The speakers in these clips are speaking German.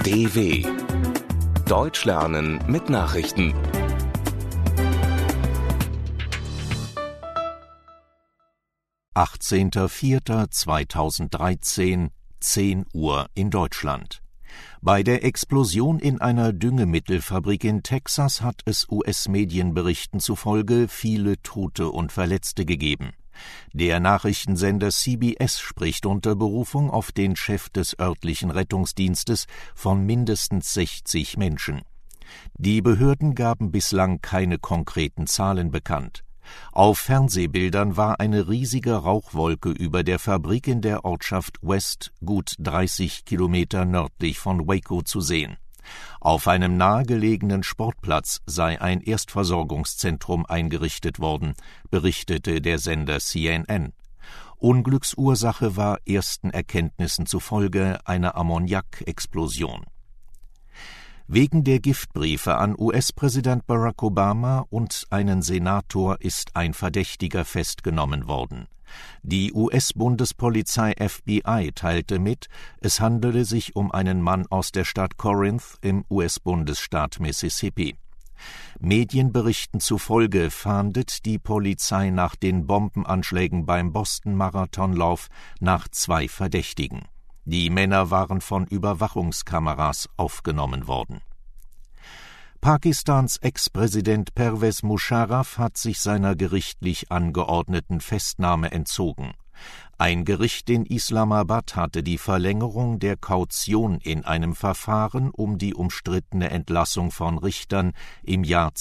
DW Deutsch lernen mit Nachrichten. (18.04.2013, 10 Uhr in Deutschland). Bei der Explosion in einer Düngemittelfabrik in Texas hat es US-Medienberichten zufolge viele Tote und Verletzte gegeben. Der Nachrichtensender CBS spricht unter Berufung auf den Chef des örtlichen Rettungsdienstes von mindestens 60 Menschen. Die Behörden gaben bislang keine konkreten Zahlen bekannt. Auf Fernsehbildern war eine riesige Rauchwolke über der Fabrik in der Ortschaft West, gut 30 Kilometer nördlich von Waco, zu sehen. Auf einem nahegelegenen Sportplatz sei ein Erstversorgungszentrum eingerichtet worden, berichtete der Sender CNN. Unglücksursache war ersten Erkenntnissen zufolge eine Ammoniakexplosion. Wegen der Giftbriefe an US-Präsident Barack Obama und einen Senator ist ein Verdächtiger festgenommen worden. Die US-Bundespolizei FBI teilte mit, es handele sich um einen Mann aus der Stadt Corinth im US-Bundesstaat Mississippi. Medienberichten zufolge fahndet die Polizei nach den Bombenanschlägen beim Boston-Marathonlauf nach 2 Verdächtigen. Die Männer waren von Überwachungskameras aufgenommen worden. Pakistans Ex-Präsident Pervez Musharraf hat sich seiner gerichtlich angeordneten Festnahme entzogen. Ein Gericht in Islamabad hatte die Verlängerung der Kaution in einem Verfahren um die umstrittene Entlassung von Richtern im Jahr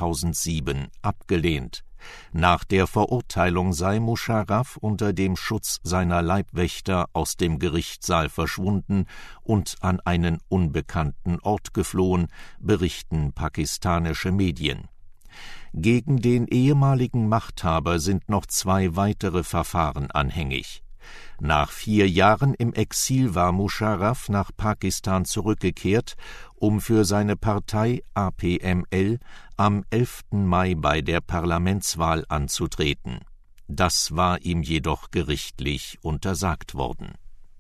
2007 abgelehnt. Nach der Verurteilung sei Musharraf unter dem Schutz seiner Leibwächter aus dem Gerichtssaal verschwunden und an einen unbekannten Ort geflohen, berichten pakistanische Medien. Gegen den ehemaligen Machthaber sind noch 2 weitere Verfahren anhängig. Nach 4 Jahren im Exil war Musharraf nach Pakistan zurückgekehrt, um für seine Partei APML am 11. Mai bei der Parlamentswahl anzutreten. Das war ihm jedoch gerichtlich untersagt worden.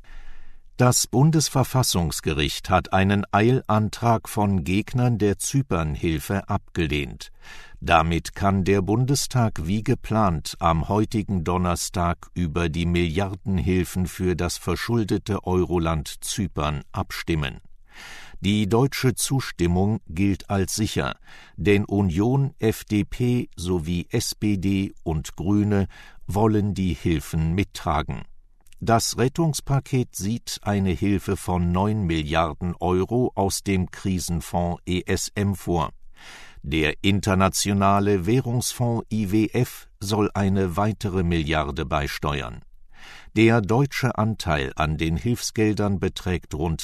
Das Bundesverfassungsgericht hat einen Eilantrag von Gegnern der Zypernhilfe abgelehnt. Damit kann der Bundestag wie geplant am heutigen Donnerstag über die Milliardenhilfen für das verschuldete Euroland Zypern abstimmen. Die deutsche Zustimmung gilt als sicher, denn Union, FDP sowie SPD und Grüne wollen die Hilfen mittragen. Das Rettungspaket sieht eine Hilfe von 9 Milliarden Euro aus dem Krisenfonds ESM vor. Der Internationale Währungsfonds IWF soll eine weitere Milliarde beisteuern. Der deutsche Anteil an den Hilfsgeldern beträgt rund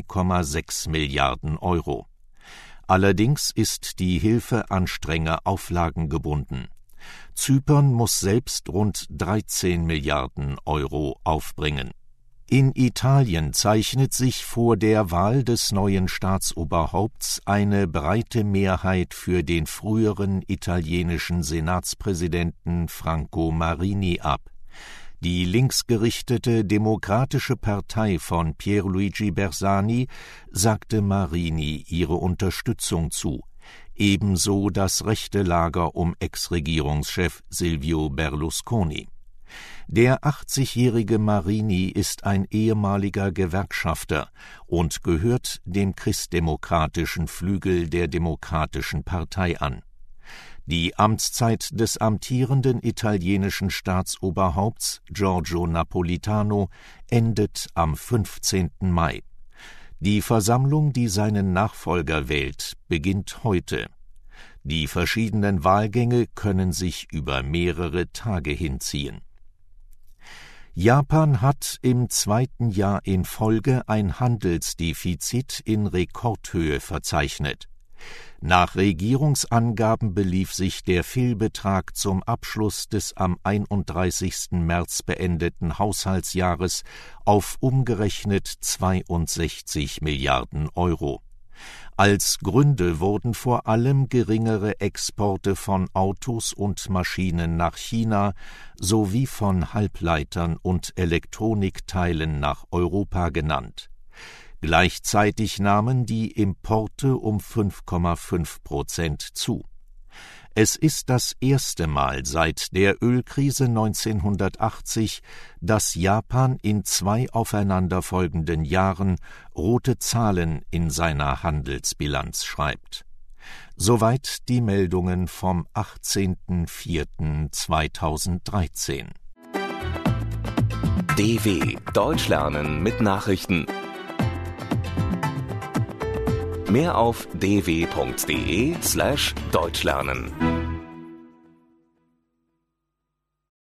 2,6 Milliarden Euro. Allerdings ist die Hilfe an strenge Auflagen gebunden. Zypern muss selbst rund 13 Milliarden Euro aufbringen. In Italien zeichnet sich vor der Wahl des neuen Staatsoberhaupts eine breite Mehrheit für den früheren italienischen Senatspräsidenten Franco Marini ab. Die linksgerichtete Demokratische Partei von Pierluigi Bersani sagte Marini ihre Unterstützung zu, ebenso das rechte Lager um Ex-Regierungschef Silvio Berlusconi. Der 80-jährige Marini ist ein ehemaliger Gewerkschafter und gehört dem christdemokratischen Flügel der Demokratischen Partei an. Die Amtszeit des amtierenden italienischen Staatsoberhaupts Giorgio Napolitano endet am 15. Mai. Die Versammlung, die seinen Nachfolger wählt, beginnt heute. Die verschiedenen Wahlgänge können sich über mehrere Tage hinziehen. Japan hat im 2. Jahr in Folge ein Handelsdefizit in Rekordhöhe verzeichnet. Nach Regierungsangaben belief sich der Fehlbetrag zum Abschluss des am 31. März beendeten Haushaltsjahres auf umgerechnet 62 Milliarden Euro. Als Gründe wurden vor allem geringere Exporte von Autos und Maschinen nach China sowie von Halbleitern und Elektronikteilen nach Europa genannt. Gleichzeitig nahmen die Importe um 5,5% zu. Es ist das erste Mal seit der Ölkrise 1980, dass Japan in 2 aufeinanderfolgenden Jahren rote Zahlen in seiner Handelsbilanz schreibt. Soweit die Meldungen vom 18.04.2013. DW Deutsch lernen mit Nachrichten. Mehr auf dw.de/deutschlernen.